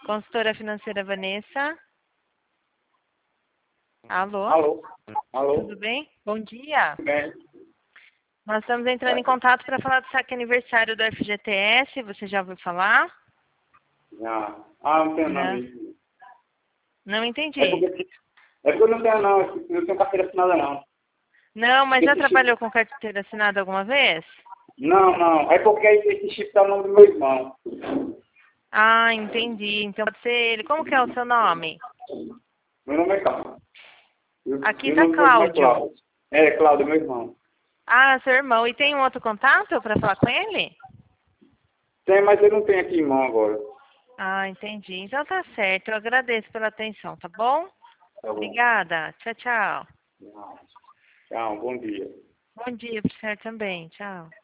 Consultora financeira Vanessa. Alô? Alô? Alô? Tudo bem? Bom dia. Tudo bem? Nós estamos entrando em contato para falar do saque aniversário do FGTS. Você já ouviu falar? Já. Ah, não tenho não. Não. Isso. Não entendi. É porque eu não tenho não. Eu não tenho carteira assinada não. Não, mas já Esse chip... trabalhou com carteira assinada alguma vez? Não, não. É porque esse chip tá no nome do meu irmão. Ah, entendi. Então pode ser ele. Como que é o seu nome? Meu nome é Cláudio. Aqui E o tá nome do meu irmão é Cláudio. Cláudio. É, Cláudio, meu irmão. Ah, seu irmão. E tem um outro contato para falar com ele? Tem, mas ele não tem aqui em mão agora. Ah, entendi. Então tá certo. Eu agradeço pela atenção, tá bom? Tá bom. Obrigada. Tchau, tchau. Tchau, bom dia. Bom dia para você também. Tchau.